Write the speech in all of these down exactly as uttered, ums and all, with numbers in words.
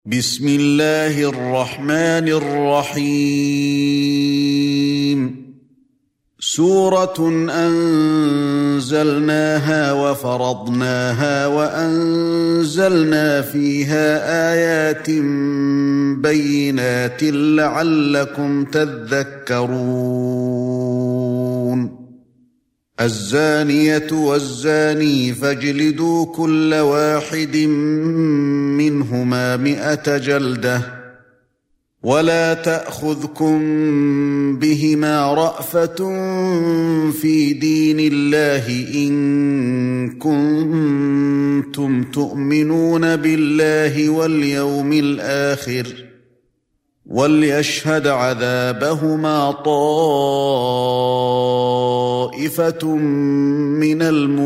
بسم الله الرحمن الرحيم سورة أنزلناها وفرضناها وأنزلنا فيها آيات بينات لعلكم تذكرون الزانية والزاني فاجلدوا كل واحد منهما مئة جلدة ولا تأخذكم بهما رأفة في دين الله إن كنتم تؤمنون بالله واليوم الآخر وليشهد عذابهما طائفة من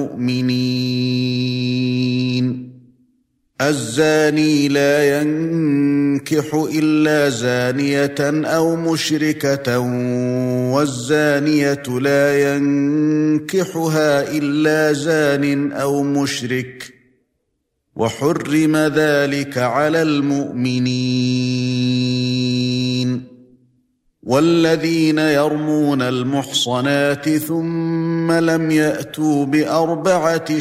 المؤمنين الزاني لا ينكح إلا زانية أو مشركة والزانية لا ينكحها إلا زان أو مشرك وحرم ذلك على المؤمنين والذين يرمون المحصنات ثم لم يأتوا بأربعة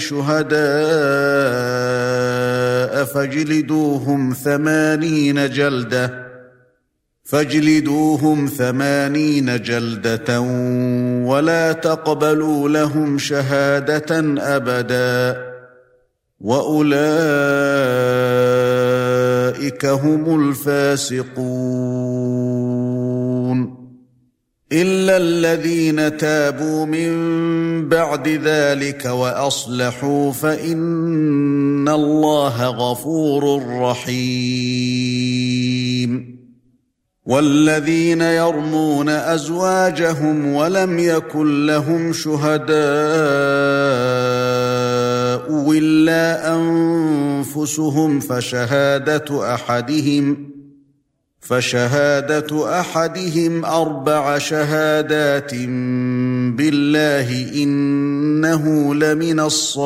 شهداء فاجلدوهم ثمانين جلدة فاجلدوهم ثمانين جلدة ولا تقبلوا لهم شهادة أبدا وأولئك هم الفاسقون إلا الذين تابوا من بعد ذلك وأصلحوا فإن الله غفور رحيم والذين يرمون أزواجهم ولم يكن لهم شهداء إلا أنفسهم فشهادة أحدهم فشهادة أحدهم أربع شهادات بالله إنه لمن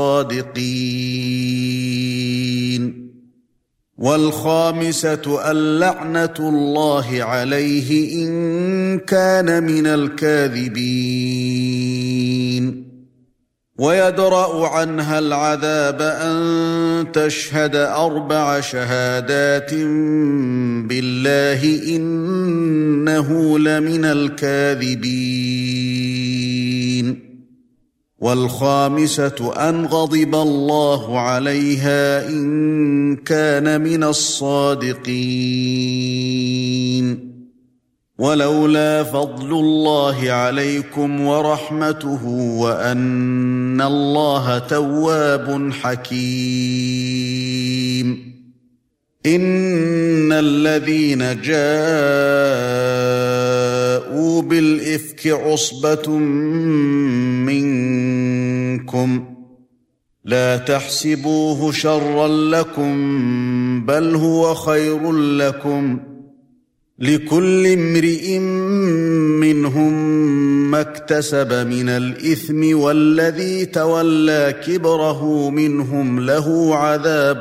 الصادقين والخامسة اللعنة الله عليه إن كان من الكاذبين ويدرأ عنها العذاب أن تشهد أربع شهادات بالله إنه لمن الكاذبين والخامسة أن غضب الله عليها إن كان من الصادقين ولولا فضل الله عليكم ورحمته وأن الله تواب حكيم إن الذين جاءوا بالإفك عصبة منكم لا تحسبوه شرا لكم بل هو خير لكم لكل امرئ منهم ما اكتسب من الإثم والذي تولى كبره منهم له عذاب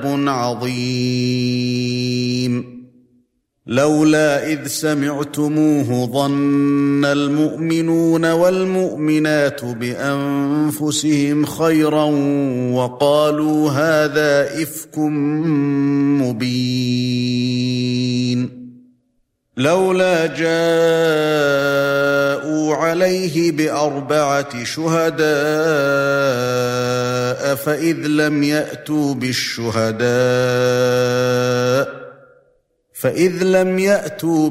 عظيم لولا إذ سمعتموه ظن المؤمنون والمؤمنات بأنفسهم خيرا وقالوا هذا إفك مبين لولا جاءوا عليه بأربعة شهداء فإذ لم يأتوا بالشهداء فإذ لم يأتوا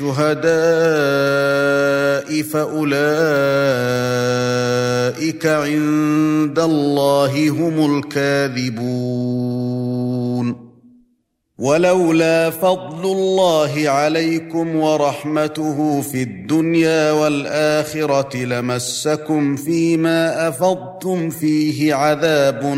بالشهداء فأولئك عند الله هم الكاذبون ولولا فضل الله عليكم ورحمته في الدنيا والآخرة لمسكم فيما أفضتم فيه عذاب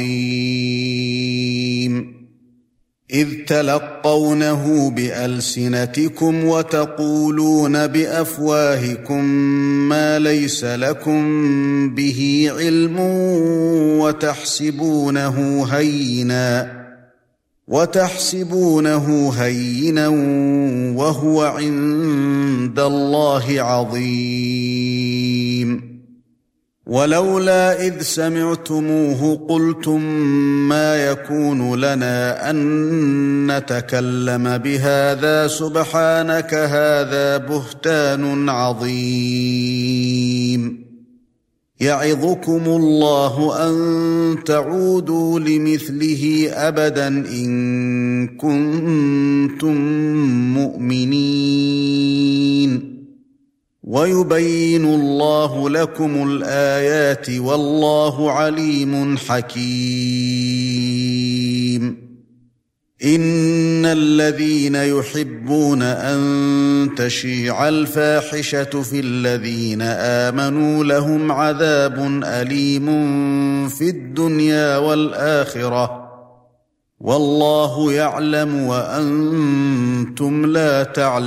عظيم إذ تلقونه بألسنتكم وتقولون بأفواهكم ما ليس لكم به علم وتحسبونه هيناً وتحسبونه هينا وهو عند الله عظيم ولولا إذ سمعتموه قلتم ما يكون لنا أن نتكلم بهذا سبحانك هذا بهتان عظيم يعظكم الله أن تعودوا لمثله أبدا إن كنتم مؤمنين ويبين الله لكم الآيات والله عليم حكيم إن الذين يحبون أن تشيع الفاحشة في الذين آمنوا لهم عذاب أليم في الدنيا والآخرة والله يعلم وأنتم لا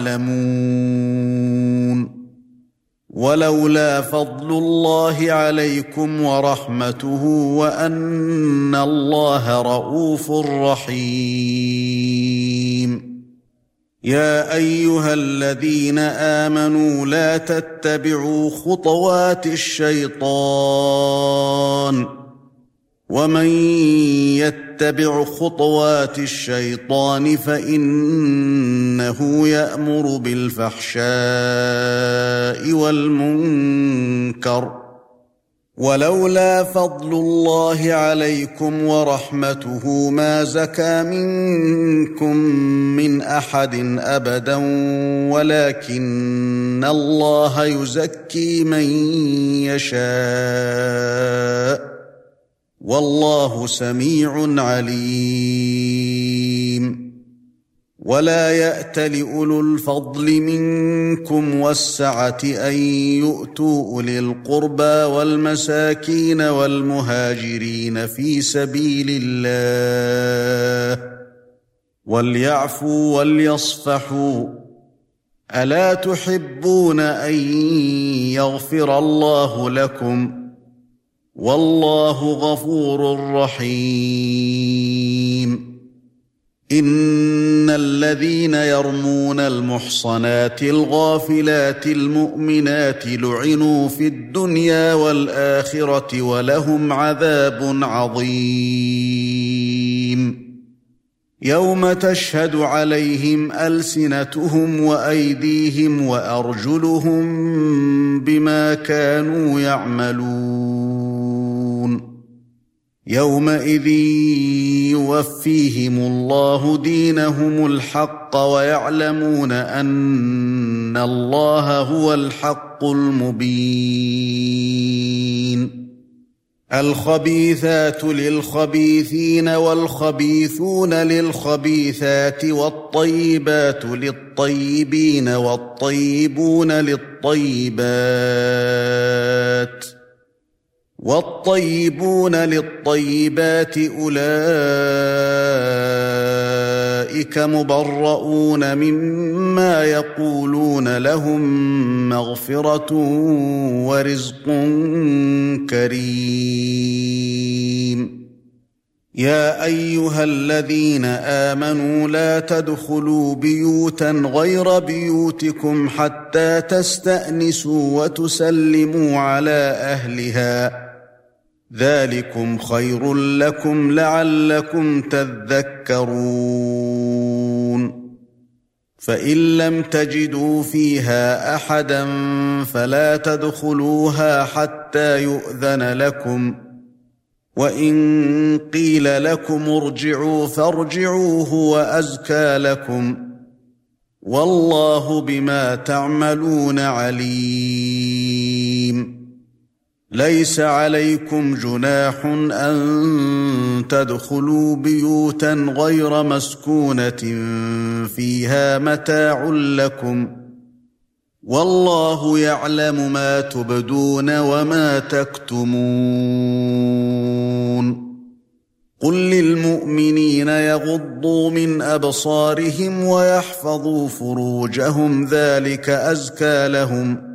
تعلمون ولولا فضل الله عليكم ورحمته وأن الله رءوف رحيم يا أيها الذين آمنوا لا تتبعوا خطوات الشيطان ومن يتبع خطوات الشيطان فإنه يأمر بالفحشاء والمنكر ولولا فضل الله عليكم ورحمته ما زكى منكم من أحد أبدا ولكن الله يزكي من يشاء والله سميع عليم ولا يأتل أولو الفضل منكم والسعة أن يؤتوا أولي القربى والمساكين والمهاجرين في سبيل الله وليعفوا وليصفحوا ألا تحبون أن يغفر الله لكم والله غفور رحيم إن الذين يرمون المحصنات الغافلات المؤمنات لعنوا في الدنيا والآخرة ولهم عذاب عظيم يوم تشهد عليهم ألسنتهم وأيديهم وأرجلهم بما كانوا يعملون يومئذ يوفيهم الله دينهم الحق ويعلمون أن الله هو الحق المبين الخبيثات للخبيثين والخبيثون للخبيثات والطيبات للطيبين والطيبون للطيبات والطيبون للطيبات أولئك مبرؤون مما يقولون لهم مغفرة ورزق كريم يا أيها الذين آمنوا لا تدخلوا بيوتا غير بيوتكم حتى تستأنسوا وتسلموا على أهلها ذلكم خير لكم لعلكم تذكرون فإن لم تجدوا فيها أحدا فلا تدخلوها حتى يؤذن لكم وإن قيل لكم ارجعوا فارجعوا هو أزكى لكم والله بما تعملون عليم ليس عليكم جناح أن تدخلوا بيوتا غير مسكونة فيها متاع لكم والله يعلم ما تبدون وما تكتمون قل للمؤمنين يغضوا من أبصارهم ويحفظوا فروجهم ذلك أزكى لهم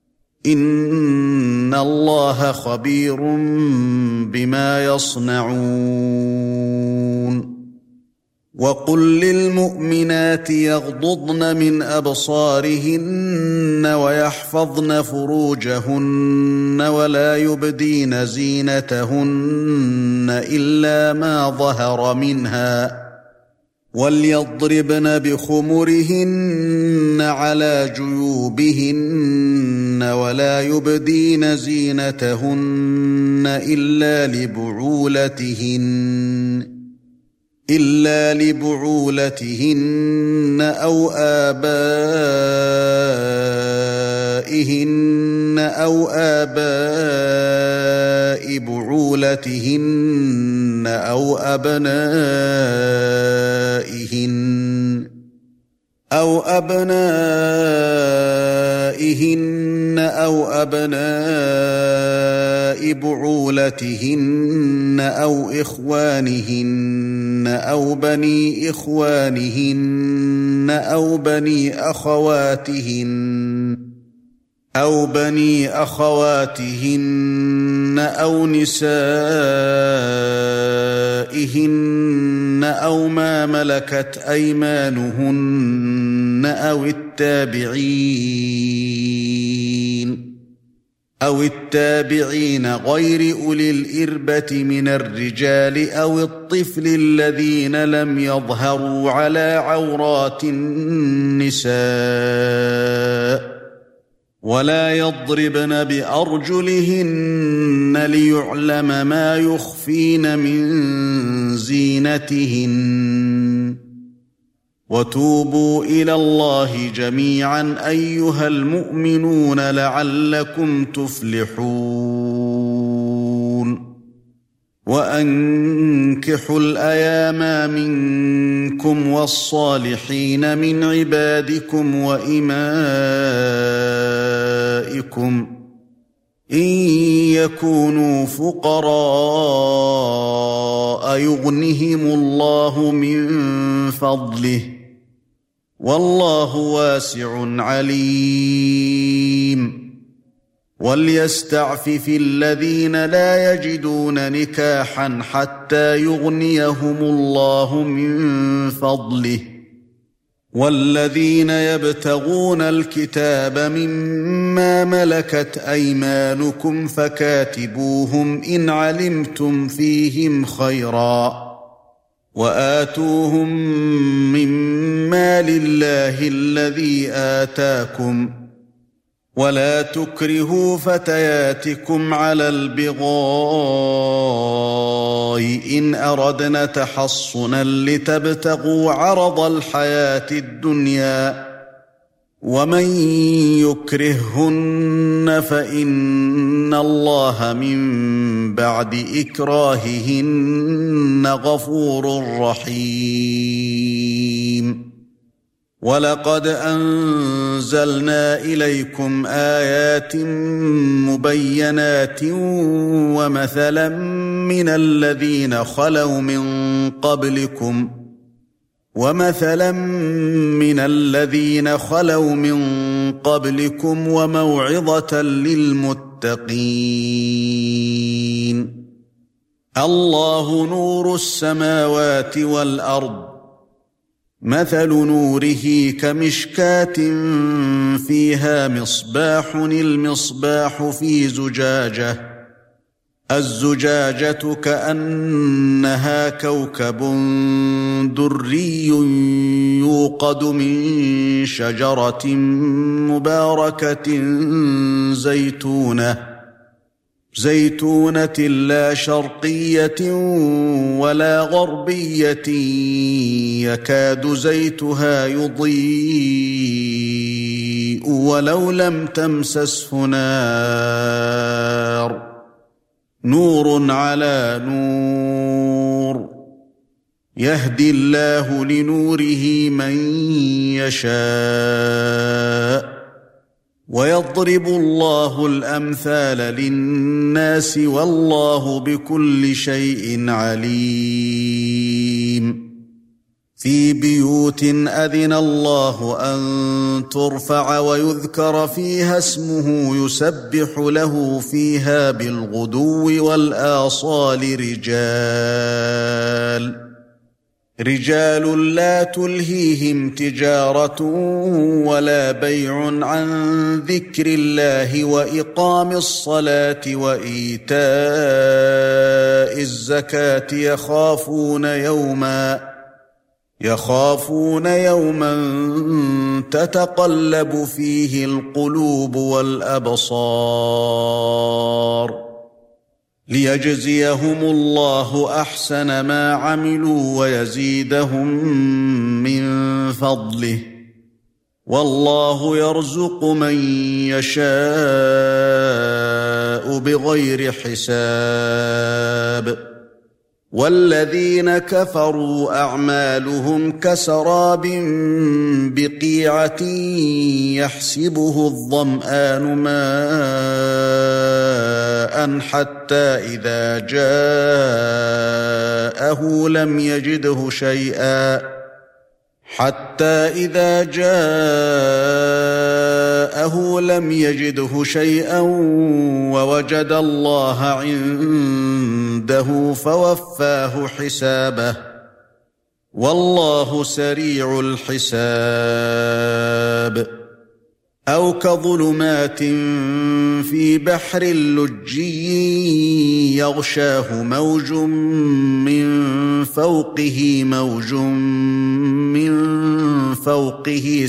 إن الله خبير بما يصنعون وقل للمؤمنات يغضضن من أبصارهن ويحفظن فروجهن ولا يبدين زينتهن إلا ما ظهر منها وليضربن بخمرهن على جيوبهن ولا يبدين زينتهن إلا لبعولتهن إلا لبعولتهن أو آبائهن أو آباء بعولتهن أو أبنائهن أو أبنائهن أو أبناء بعولتهن أو إخوانهن أو بني إخوانهن أو بني أخواتهن أو بني أخواتهن أو نسائهن أو ما ملكت أيمانهن أو التابعين أو التابعين غير أولي الإربة من الرجال أو الطفل الذين لم يظهروا على عورات النساء ولا يضربن بأرجلهن ليعلم ما يخفين من زينتهن وتوبوا إلى الله جميعا أيها المؤمنون لعلكم تفلحون وأنكحوا الأيام منكم والصالحين من عبادكم وإمائكم إن يكونوا فقراء يغنهم الله من فضله والله واسع عليم وليستعفف الذين لا يجدون نكاحا حتى يغنيهم الله من فضله والذين يبتغون الكتاب مما ملكت أيمانكم فكاتبوهم إن علمتم فيهم خيرا وآتوهم مما لله الذي آتاكم ولا تكرهوا فتياتكم على البغاء إن أردنا تحصنا لتبتغوا عرض الحياة الدنيا ومن يكرههن فإن الله من بعد إكراههن غفور رحيم ولقد أنزلنا إليكم آيات مبينات ومثلا من الذين خلوا من قبلكم ومثلا من الذين خلوا من قبلكم وموعظة للمتقين الله نور السماوات والأرض مثل نوره كمشكاة فيها مصباح المصباح في زجاجة الزجاجة كأنها كوكب دري يوقد من شجرة مباركة زيتونة زيتونة لا شرقية ولا غربية يكاد زيتها يضيء ولو لم تمسسه نار نور على نور يهدي الله لنوره من يشاء ويضرب الله الأمثال للناس والله بكل شيء عليم في بيوت أذن الله أن ترفع ويذكر فيها اسمه يسبح له فيها بالغدو والآصال رجال رجال لا تلهيهم تجارة ولا بيع عن ذكر الله وإقام الصلاة وإيتاء الزكاة يخافون يوما يخافون يوما تتقلب فيه القلوب والأبصار ليجزيهم الله أحسن ما عملوا ويزيدهم من فضله والله يرزق من يشاء بغير حساب والذين كفروا أعمالهم كسراب بقيعة يحسبه الظمآن ماء حتى إذا جاءه لم يجده شيئا حتى إذا جاءه لم يجده شيئا ووجد الله عنده فوفاه حسابه والله سريع الحساب أو كظلمات في بحر لجي يغشاه موج من فوقه موج من فوقه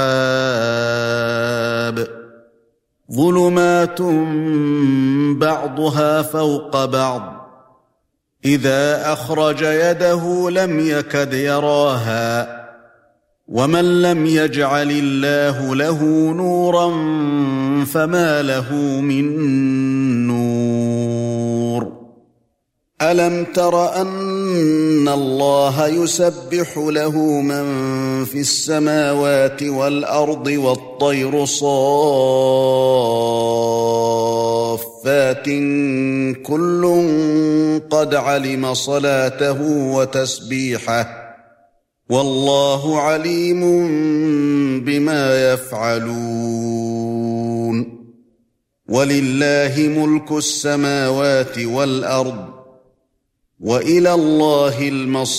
سحاب ظلمات بعضها فوق بعض إذا أخرج يده لم يكد يراها ومن لم يجعل الله له نورا فما له من نور ألم تر أن الله يسبح له من في السماوات والأرض والطير صافات كل قد علم صلاته وتسبيحه والله عليم بما يفعلون ولله ملك السماوات والأرض وإلى الله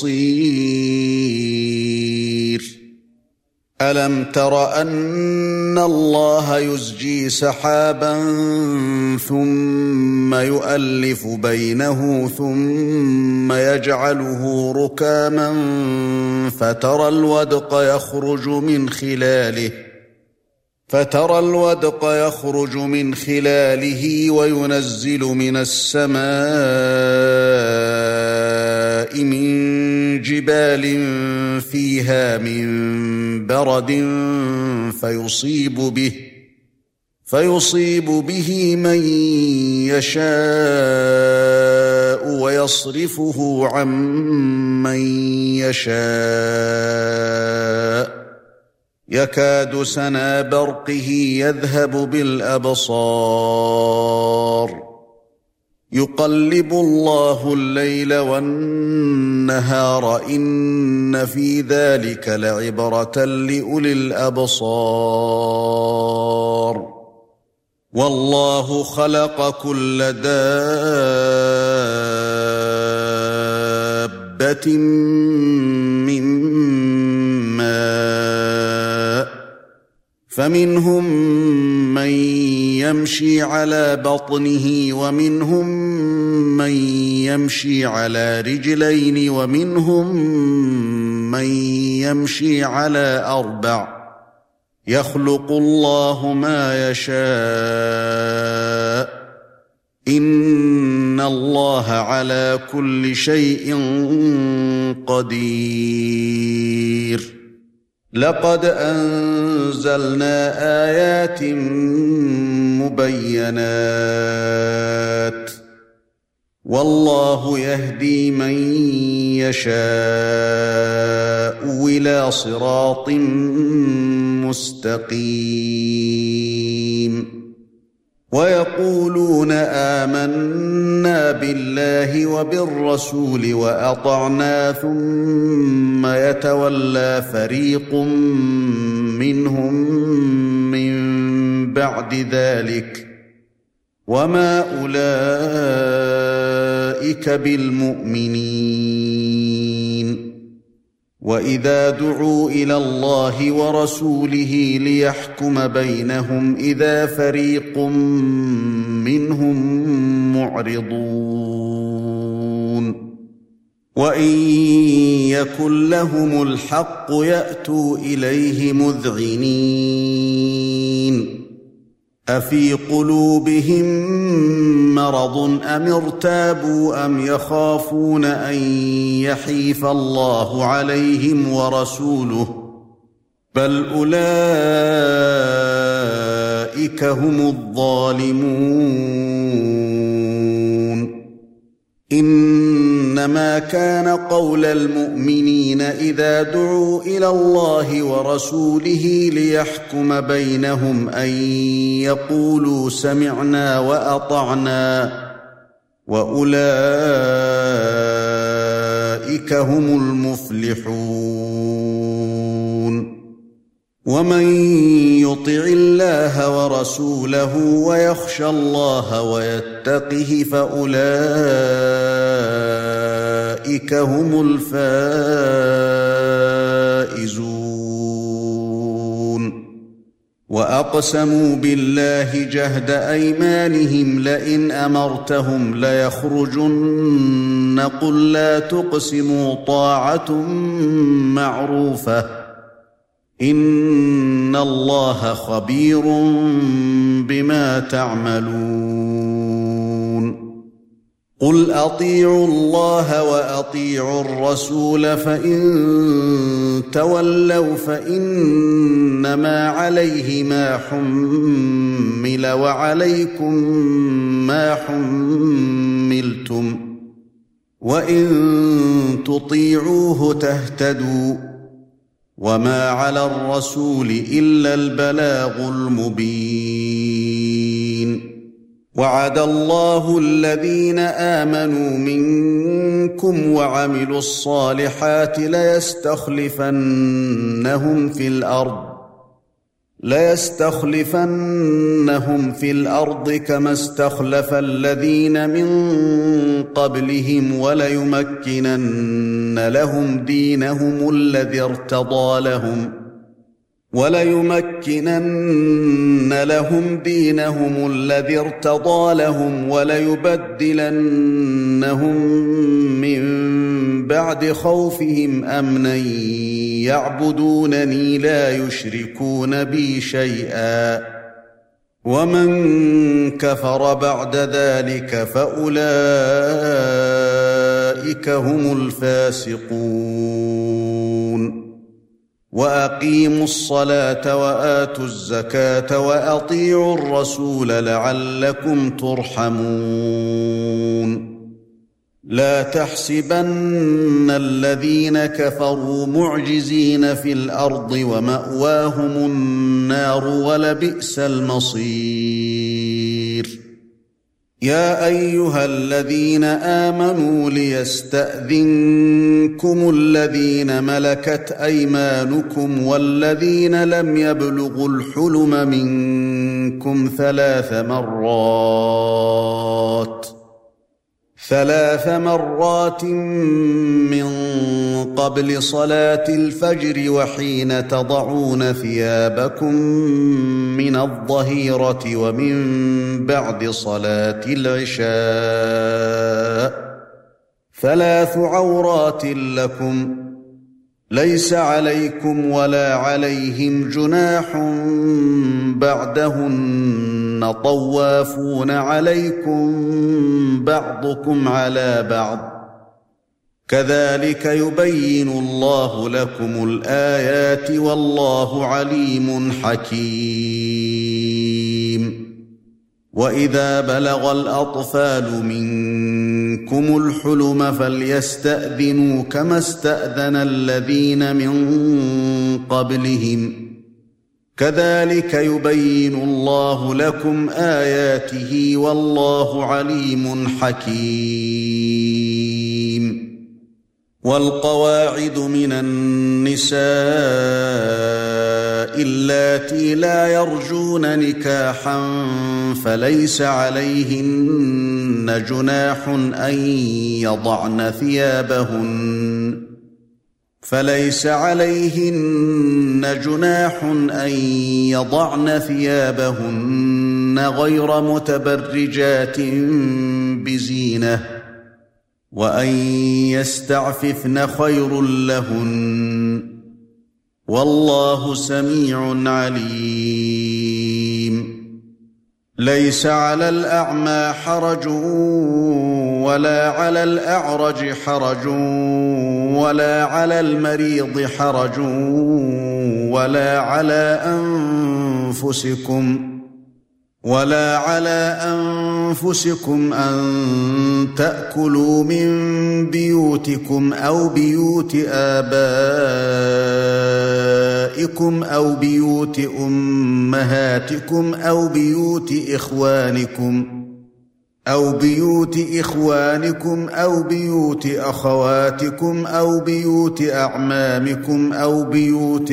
المصير ألم تر أن الله يزجي سحابا ثم يؤلف بينه ثم يجعله ركاما فترى الودق يخرج من خلاله فترى الودق يخرج من خلاله وينزل من السماء من جبال فيها من برد فيصيب به فيصيب به من يشاء ويصرفه عن من يشاء يكاد سنا برقه يذهب بالأبصار يقلب الله الليل والنهار إن في ذلك لعبرة لأولي الأبصار والله خلق كل دابة من ماء فمنهم من يمشي على بطنه ومنهم من يمشي على رجلين ومنهم من يمشي على أربع يخلق الله ما يشاء إن الله على كل شيء قدير لقد أنزلنا آيات مبينات والله يهدي من يشاء إلى صراط مستقيم ويقولون آمنا بالله وبالرسول وأطعنا ثم يتولى فريق منهم من بعد ذلك وما أولئك بالمؤمنين وَإِذَا دُعُوا إِلَى اللَّهِ وَرَسُولِهِ لِيَحْكُمَ بَيْنَهُمْ إِذَا فَرِيقٌ مِّنْهُم مُّعْرِضُونَ وَإِن يَكُن لَّهُمُ الْحَقُّ يَأْتُوا إِلَيْهِ مُذْعِنِينَ أَفِي قُلُوبِهِم مَّرَضٌ أَمِ ارْتَابُوا أَمْ يَخَافُونَ أَن يَحِيفَ اللَّهُ عَلَيْهِمْ وَرَسُولُهُ بَلْ أُولَئِكَ هُمُ الظَّالِمُونَ إِنَّمَا كَانَ قَوْلَ الْمُؤْمِنِينَ إِذَا دُعُوا إِلَى اللَّهِ وَرَسُولِهِ لِيَحْكُمَ بَيْنَهُمْ أَن يَقُولُوا سَمِعْنَا وَأَطَعْنَا وَأُولَئِكَ هُمُ الْمُفْلِحُونَ وَمَن يُطِعِ اللَّهَ وَرَسُولَهُ وَيَخْشَ اللَّهَ وَيَتَّقْهِ فَأُولَئِكَ هُمُ الْفَائِزُونَ وَأَقْسَمُوا بِاللَّهِ جَهْدَ أَيْمَانِهِمْ لَئِنْ أَمَرْتَهُمْ لَيَخْرُجُنَّ قُل لَّا تُقْسِمُوا طَاعَةٌ مَّعْرُوفَةٌ إِنَّ اللَّهَ خَبِيرٌ بِمَا تَعْمَلُونَ قُلْ أَطِيعُوا اللَّهَ وَأَطِيعُوا الرَّسُولَ فَإِن تَوَلَّوْا فَإِنَّمَا عَلَيْهِ مَا حُمِّلَ وَعَلَيْكُم مَّا حُمِّلْتُمْ وَإِن تُطِيعُوهُ تَهْتَدُوا وَمَا عَلَى الرَّسُولِ إِلَّا الْبَلَاغُ الْمُبِينُ وَعَدَ اللَّهُ الَّذِينَ آمَنُوا مِنكُمْ وَعَمِلُوا الصَّالِحَاتِ لَيَسْتَخْلِفَنَّهُمْ فِي الْأَرْضِ لَيَسْتَخْلِفَنَّهُمْ فِي الْأَرْضِ كَمَا اسْتَخْلَفَ الَّذِينَ مِن قَبْلِهِمْ وَلَيُمَكِّنَنَّ لَهُمْ دِينَهُمُ الَّذِي ارْتَضَىٰ لَهُمْ وَلَيُمَكِّنَنَّ لَهُمْ دِينَهُمُ الَّذِي ارْتَضَىٰ لَهُمْ وَلَيُبَدِّلَنَّهُم مِّن بَعْدِ خَوْفِهِمْ أَمْنًا يَعْبُدُونَنِي لَا يُشْرِكُونَ بِي شَيْئًا وَمَن كَفَرَ بَعْدَ ذَلِكَ فَأُولَئِكَ هُمُ الْفَاسِقُونَ وَأَقِيمُوا الصَّلَاةَ وَآتُوا الزَّكَاةَ وَأَطِيعُوا الرَّسُولَ لَعَلَّكُمْ تُرْحَمُونَ لَا تَحْسَبَنَّ الَّذِينَ كَفَرُوا مُعْجِزِينَ فِي الْأَرْضِ وَمَأْوَاهُمُ النَّارُ وَلَبِئْسَ الْمَصِيرُ يَا أَيُّهَا الَّذِينَ آمَنُوا لِيَسْتَأْذِنكُمُ الَّذِينَ مَلَكَتْ أَيْمَانُكُمْ وَالَّذِينَ لَمْ يَبْلُغُوا الْحُلُمَ مِنكُمْ ثَلَاثَ مرات ثلاث مرات مِّن قَبْلِ صَلَاةِ الْفَجْرِ وَحِينَ تَضَعُونَ ثِيَابَكُم مِّنَ الظَّهِيرَةِ وَمِن بَعْدِ صَلَاةِ الْعِشَاءِ ثَلَاثُ عَوْرَاتٍ لَّكُمْ لَيْسَ عَلَيْكُمْ وَلَا عَلَيْهِمْ جُنَاحٌ بَعْدَهُنَّ طَوَّافُونَ عَلَيْكُمْ بَعْضُكُمْ عَلَى بَعْضٍ كَذَلِكَ يُبَيِّنُ اللَّهُ لَكُمُ الْآيَاتِ وَاللَّهُ عَلِيمٌ حَكِيمٌ وَإِذَا بَلَغَ الْأَطْفَالُ مِنكُمُ الْحُلُمَ فَلْيَسْتَأْذِنُوا كَمَا اسْتَأْذَنَ الَّذِينَ مِن قَبْلِهِمْ كَذَلِكَ يُبَيِّنُ اللَّهُ لَكُمْ آيَاتِهِ وَاللَّهُ عَلِيمٌ حَكِيمٌ وَالْقَوَاعِدُ مِنَ النِّسَاءِ اللَّاتِي لَا يَرْجُونَ نِكَاحًا فَلَيْسَ عَلَيْهِنَّ جُنَاحٌ أَن يَضَعْنَ ثِيَابَهُنَّ فليس عليهن جناح أن يضعن ثيابهن غير متبرجات بزينة وأن يستعففن خير لهن والله سميع عليم ليس على الأعمى حرج ولا على الأعرج حرج ولا على المريض حرج ولا على أنفسكم ولا على أنفسكم أن تأكلوا من بيوتكم أو بيوت آبائكم أو بيوت أمهاتكم أو بيوت إخوانكم أو بيوت إخوانكم أو بيوت أخواتكم أو بيوت أعمامكم أو بيوت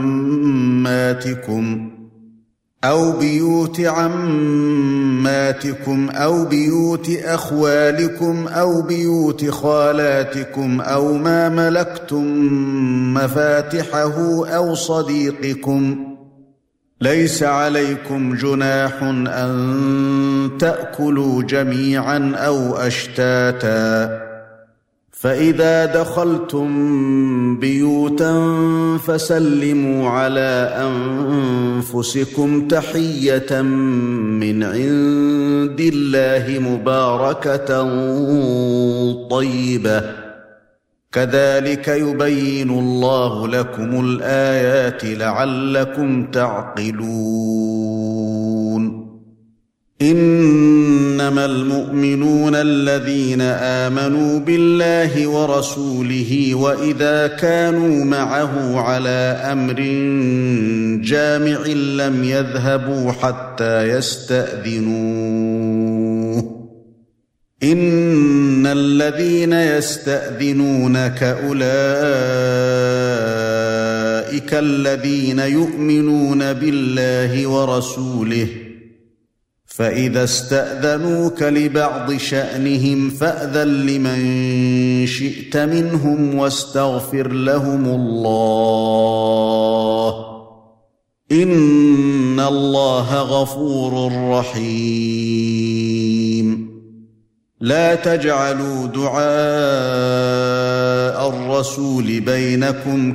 عماتكم أو بيوت عماتكم أو بيوت أخوالكم أو بيوت خالاتكم أو ما ملكتم مفاتحه أو صديقكم ليس عليكم جناح أن تأكلوا جميعا أو أشتاتا فإذا دخلتم بيوتا فسلموا على أنفسكم تحية من عند الله مباركة طيبة كذلك يبين الله لكم الآيات لعلكم تعقلون إنما المؤمنون الذين آمنوا بالله ورسوله وإذا كانوا معه على أمر جامع لم يذهبوا حتى يستأذنوه إن الذين يستأذنونك أولئك الذين يؤمنون بالله ورسوله فإذا استأذنوك لبعض شأنهم فأذن لمن شئت منهم واستغفر لهم الله إن الله غفور رحيم لا تجعلوا دعاء الرسول بينكم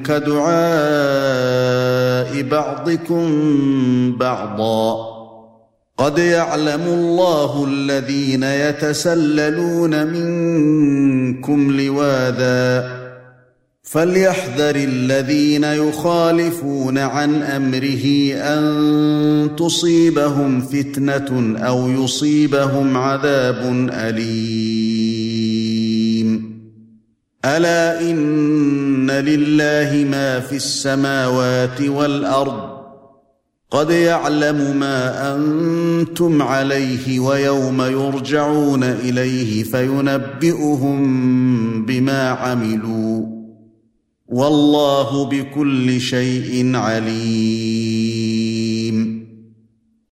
كدعاء بعضكم بعضا قد يعلم الله الذين يتسللون منكم لواذا فليحذر الذين يخالفون عن أمره أن تصيبهم فتنة أو يصيبهم عذاب أليم ألا إن لله ما في السماوات والأرض قد يعلم ما أنتم عليه ويوم يرجعون إليه فينبئهم بما عملوا والله بكل شيء عليم